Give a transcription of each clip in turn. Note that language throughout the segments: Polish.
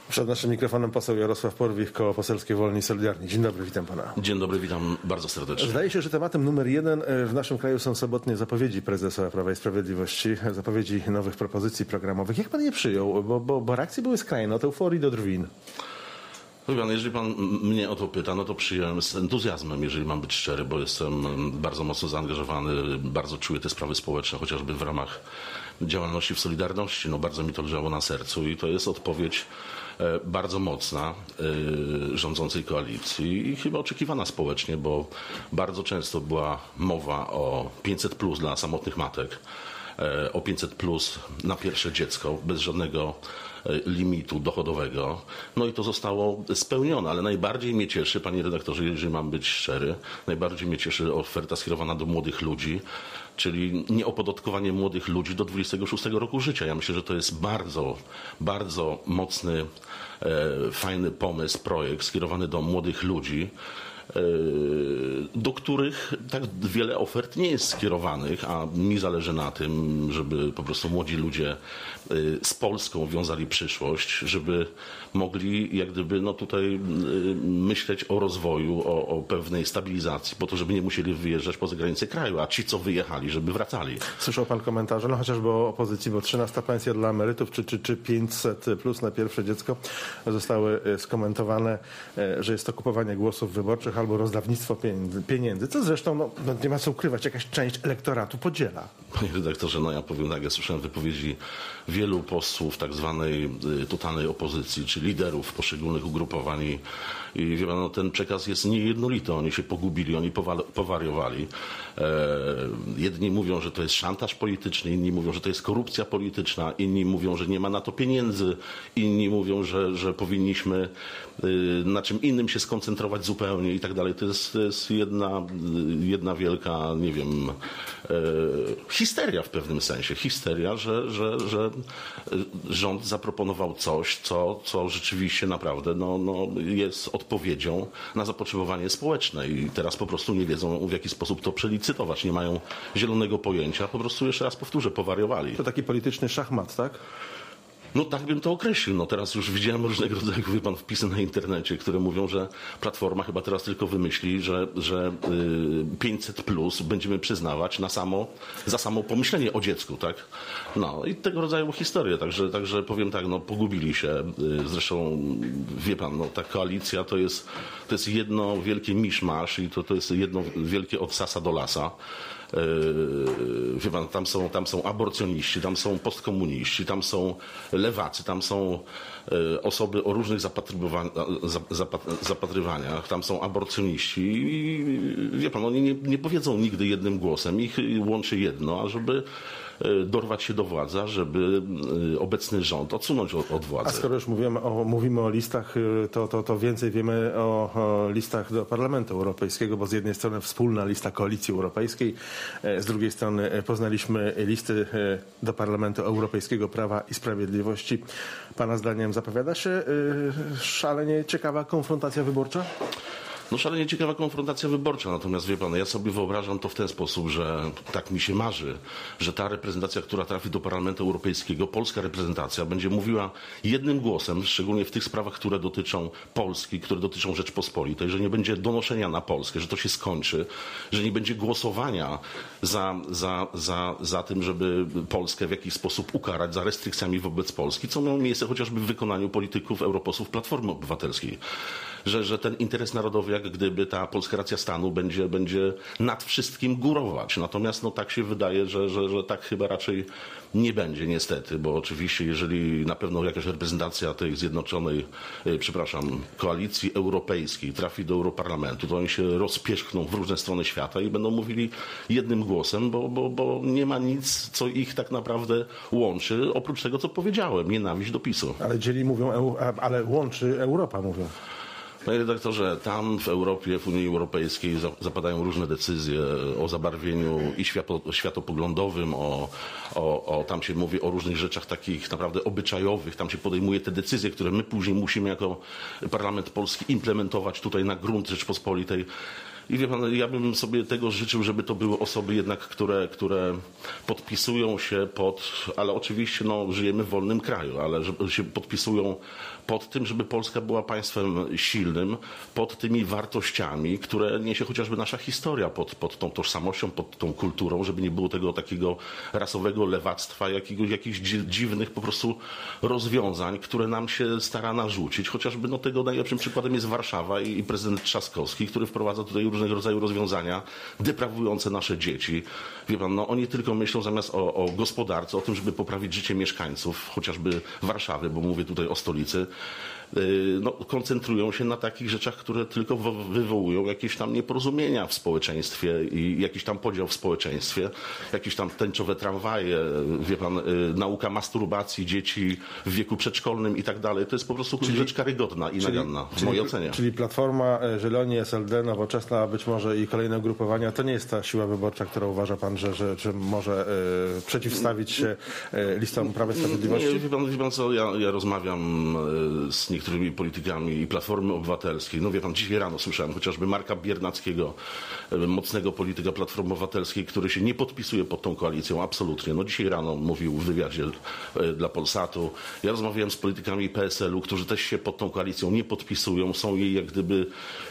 Przed naszym mikrofonem poseł Jarosław Porwich, Koło Poselskie Wolni i Solidarni. Dzień dobry, witam pana. Dzień dobry, witam bardzo serdecznie. Zdaje się, że tematem numer 1 w naszym kraju są sobotnie zapowiedzi prezesa Prawa i Sprawiedliwości, zapowiedzi nowych propozycji programowych. Jak pan je przyjął? Bo reakcje były skrajne, od euforii do drwin. Jeżeli pan mnie o to pyta, no to przyjąłem z entuzjazmem, jeżeli mam być szczery, bo jestem bardzo mocno zaangażowany, bardzo czuję te sprawy społeczne, chociażby w ramach działalności w Solidarności. No bardzo mi to leżało na sercu i to jest odpowiedź bardzo mocna rządzącej koalicji i chyba oczekiwana społecznie, bo bardzo często była mowa o 500+ dla samotnych matek, o 500+ na pierwsze dziecko, bez żadnego limitu dochodowego. No i to zostało spełnione, ale najbardziej mnie cieszy, panie redaktorze, jeżeli mam być szczery, najbardziej mnie cieszy oferta skierowana do młodych ludzi, czyli nieopodatkowanie młodych ludzi do 26 roku życia. Ja myślę, że to jest bardzo, bardzo mocny, fajny pomysł, projekt skierowany do młodych ludzi, do których tak wiele ofert nie jest skierowanych, a mi zależy na tym, żeby po prostu młodzi ludzie z Polską wiązali przyszłość, żeby mogli jak gdyby tutaj myśleć o rozwoju, o pewnej stabilizacji, po to, żeby nie musieli wyjeżdżać poza granice kraju, a ci, co wyjechali, żeby wracali. Słyszał pan komentarze, no chociażby o opozycji, bo 13 pensja dla emerytów, czy 500+ na pierwsze dziecko zostały skomentowane, że jest to kupowanie głosów wyborczych albo rozdawnictwo pieniędzy, co zresztą, nie ma co ukrywać, jakaś część elektoratu podziela. Panie redaktorze, ja powiem tak, ja słyszałem wypowiedzi wielu posłów tak zwanej totalnej opozycji, czy liderów poszczególnych ugrupowań i wie pan, ten przekaz jest niejednolity, oni się pogubili, oni powariowali. Jedni mówią, że to jest szantaż polityczny, inni mówią, że to jest korupcja polityczna, inni mówią, że nie ma na to pieniędzy, inni mówią, że powinniśmy na czym innym się skoncentrować zupełnie i tak dalej. To jest jedna wielka, nie wiem, histeria w pewnym sensie. Histeria, że rząd zaproponował coś, co rzeczywiście naprawdę jest odpowiedzią na zapotrzebowanie społeczne i teraz po prostu nie wiedzą, w jaki sposób to przelicytować. Nie mają zielonego pojęcia. Po prostu, jeszcze raz powtórzę, powariowali. To taki polityczny szachmat, tak? No tak bym to określił. Teraz już widziałem różnego rodzaju, wie pan, wpisy na internecie, które mówią, że Platforma chyba teraz tylko wymyśli, że 500+ będziemy przyznawać za samo pomyślenie o dziecku, tak? No i tego rodzaju historie. Także powiem tak, pogubili się. Zresztą, wie pan, ta koalicja to jest jedno wielkie miszmasz i to jest jedno wielkie od sasa do lasa. Wie pan, tam są aborcjoniści, tam są postkomuniści, tam są lewacy, tam są osoby o różnych zapatrywaniach, tam są aborcjoniści i wie pan, oni nie powiedzą nigdy jednym głosem, ich łączy jedno, ażeby dorwać się do władzy, żeby obecny rząd odsunąć od władzy. A skoro już mówimy o listach, to więcej wiemy o listach do Parlamentu Europejskiego, bo z jednej strony wspólna lista Koalicji Europejskiej, z drugiej strony poznaliśmy listy do Parlamentu Europejskiego Prawa i Sprawiedliwości. Pana zdaniem zapowiada się szalenie ciekawa konfrontacja wyborcza? Szalenie ciekawa konfrontacja wyborcza, natomiast wie pan, ja sobie wyobrażam to w ten sposób, że tak mi się marzy, że ta reprezentacja, która trafi do Parlamentu Europejskiego, polska reprezentacja, będzie mówiła jednym głosem, szczególnie w tych sprawach, które dotyczą Polski, które dotyczą Rzeczpospolitej, że nie będzie donoszenia na Polskę, że to się skończy, że nie będzie głosowania za tym, żeby Polskę w jakiś sposób ukarać, za restrykcjami wobec Polski, co miało miejsce chociażby w wykonaniu polityków europosłów Platformy Obywatelskiej. Że ten interes narodowy, jak gdyby ta polska racja stanu będzie nad wszystkim górować. Natomiast tak się wydaje, że tak chyba raczej nie będzie niestety, bo oczywiście jeżeli na pewno jakaś reprezentacja tej zjednoczonej, koalicji europejskiej trafi do Europarlamentu, to oni się rozpierzchną w różne strony świata i będą mówili jednym głosem, bo nie ma nic, co ich tak naprawdę łączy, oprócz tego, co powiedziałem, nienawiść do PiS-u. Ale dzieli mówią, ale łączy Europa, mówią. Panie redaktorze, tam w Europie, w Unii Europejskiej zapadają różne decyzje o zabarwieniu i światopoglądowym, tam się mówi o różnych rzeczach takich naprawdę obyczajowych, tam się podejmuje te decyzje, które my później musimy jako Parlament Polski implementować tutaj na grunt Rzeczpospolitej. I wie pan, ja bym sobie tego życzył, żeby to były osoby jednak, które podpisują się ale oczywiście żyjemy w wolnym kraju, ale żeby się podpisują pod tym, żeby Polska była państwem silnym, pod tymi wartościami, które niesie chociażby nasza historia, pod tą tożsamością, pod tą kulturą, żeby nie było tego takiego rasowego lewactwa, jakichś dziwnych po prostu rozwiązań, które nam się stara narzucić. Chociażby tego najlepszym przykładem jest Warszawa i prezydent Trzaskowski, który wprowadza tutaj różnego rodzaju rozwiązania deprawujące nasze dzieci. Wie pan, oni tylko myślą zamiast o gospodarce, o tym, żeby poprawić życie mieszkańców, chociażby Warszawy, bo mówię tutaj o stolicy, koncentrują się na takich rzeczach, które tylko wywołują jakieś tam nieporozumienia w społeczeństwie i jakiś tam podział w społeczeństwie, jakieś tam tęczowe tramwaje, wie pan, nauka masturbacji dzieci w wieku przedszkolnym i tak dalej. To jest po prostu rzecz karygodna i naganna, w mojej ocenie. Czyli Platforma, Zieloni, SLD, Nowoczesna, być może i kolejne ugrupowania, to nie jest ta siła wyborcza, którą uważa pan, że może przeciwstawić się listom Prawa i Sprawiedliwości? Nie, wie pan co, ja rozmawiam z niektórymi politykami i Platformy Obywatelskiej. Wie pan, dzisiaj rano słyszałem chociażby Marka Biernackiego, mocnego polityka Platformy Obywatelskiej, który się nie podpisuje pod tą koalicją, absolutnie. Dzisiaj rano mówił w wywiadzie dla Polsatu. Ja rozmawiałem z politykami PSL-u, którzy też się pod tą koalicją nie podpisują, są jej jak gdyby,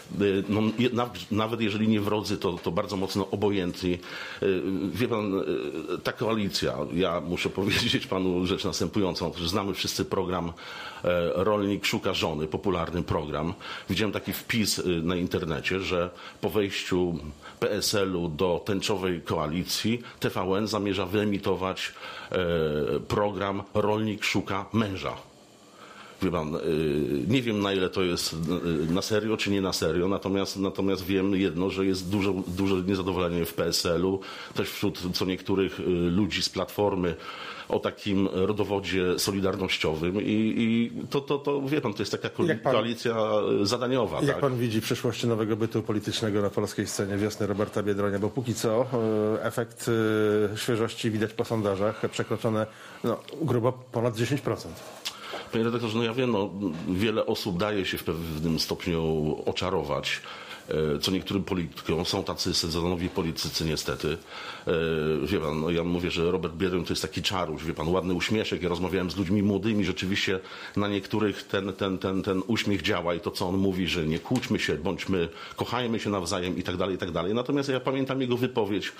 nawet jeżeli nie wrodzy, to bardzo mocno obojętni. Wie pan, ta koalicja, ja muszę powiedzieć panu rzecz następującą, że znamy wszyscy program Rolnik szuka żony, popularny program. Widziałem taki wpis na internecie, że po wejściu PSL-u do tęczowej koalicji TVN zamierza wyemitować program Rolnik szuka męża. Wie pan, nie wiem na ile to jest na serio czy nie na serio, natomiast wiem jedno, że jest duże niezadowolenie w PSL-u, też wśród co niektórych ludzi z Platformy o takim rodowodzie solidarnościowym i to wie pan, to jest taka koalicja zadaniowa. Jak pan widzi przyszłość nowego bytu politycznego na polskiej scenie, wiosny Roberta Biedronia, bo póki co efekt świeżości widać po sondażach, przekroczone grubo ponad 10%. Panie redaktorze, ja wiem, wiele osób daje się w pewnym stopniu oczarować co niektórym politykom. Są tacy sezonowi politycy niestety. Wie pan, ja mówię, że Robert Biedroń to jest taki czaruś, wie pan, ładny uśmieszek. Ja rozmawiałem z ludźmi młodymi, rzeczywiście na niektórych ten uśmiech działa i to, co on mówi, że nie kłóćmy się, kochajmy się nawzajem i tak dalej, i tak dalej. Natomiast ja pamiętam jego wypowiedź,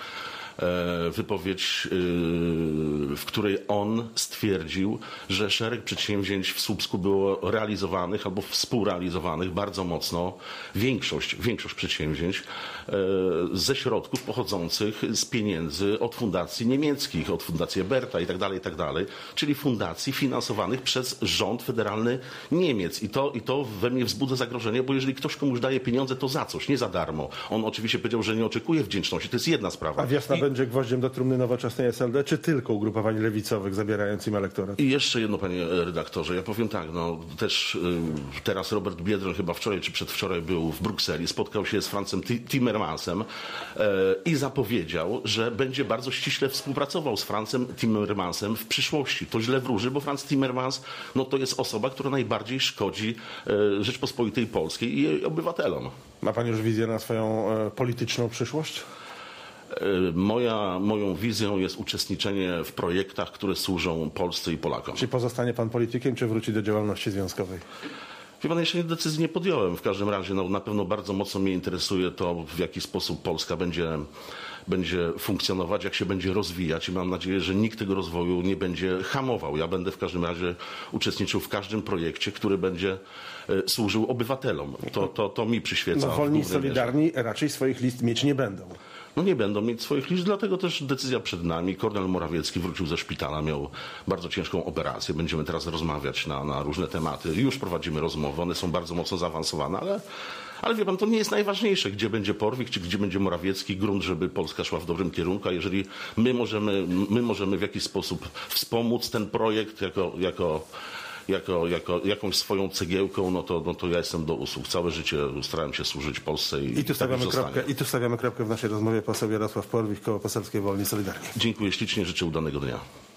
w której on stwierdził, że szereg przedsięwzięć w Słupsku było realizowanych albo współrealizowanych bardzo mocno, większość przedsięwzięć ze środków pochodzących z pieniędzy od fundacji niemieckich, od fundacji Eberta i tak dalej, czyli fundacji finansowanych przez rząd federalny Niemiec. I to we mnie wzbudza zagrożenie, bo jeżeli ktoś komuś daje pieniądze, to za coś, nie za darmo. On oczywiście powiedział, że nie oczekuje wdzięczności, to jest jedna sprawa. A wiosna będzie gwoździem do trumny Nowoczesnej SLD, czy tylko ugrupowań lewicowych zabierając im elektorat? I jeszcze jedno, panie redaktorze, ja powiem tak, też teraz Robert Biedroń chyba wczoraj czy przedwczoraj był w Brukseli, spotkał się z Francem Timmermansem i zapowiedział, że będzie bardzo ściśle współpracował z Francem Timmermansem w przyszłości. To źle wróży, bo Franz Timmermans to jest osoba, która najbardziej szkodzi Rzeczpospolitej Polskiej i jej obywatelom. Ma pan już wizję na swoją polityczną przyszłość? Moją wizją jest uczestniczenie w projektach, które służą Polsce i Polakom. Czy pozostanie pan politykiem, czy wróci do działalności związkowej? Wie pan, jeszcze decyzji nie podjąłem. W każdym razie na pewno bardzo mocno mnie interesuje to, w jaki sposób Polska będzie funkcjonować, jak się będzie rozwijać i mam nadzieję, że nikt tego rozwoju nie będzie hamował. Ja będę w każdym razie uczestniczył w każdym projekcie, który będzie służył obywatelom. To mi przyświeca. Wolni i Solidarni raczej swoich list mieć nie będą. Nie będą mieć swoich liczb, dlatego też decyzja przed nami. Kornel Morawiecki wrócił ze szpitala, miał bardzo ciężką operację. Będziemy teraz rozmawiać na różne tematy. Już prowadzimy rozmowy, one są bardzo mocno zaawansowane, ale wie pan, to nie jest najważniejsze, gdzie będzie Porwik, czy gdzie będzie Morawiecki, grunt, żeby Polska szła w dobrym kierunku, a jeżeli my możemy w jakiś sposób wspomóc ten projekt jakąś swoją cegiełką, no to ja jestem do usług. Całe życie starałem się służyć Polsce i tu stawiamy kropkę w naszej rozmowie. Poseł Jarosław Porwik, Koło Poselskie Wolni i Solidarni. Dziękuję ślicznie, życzę udanego dnia.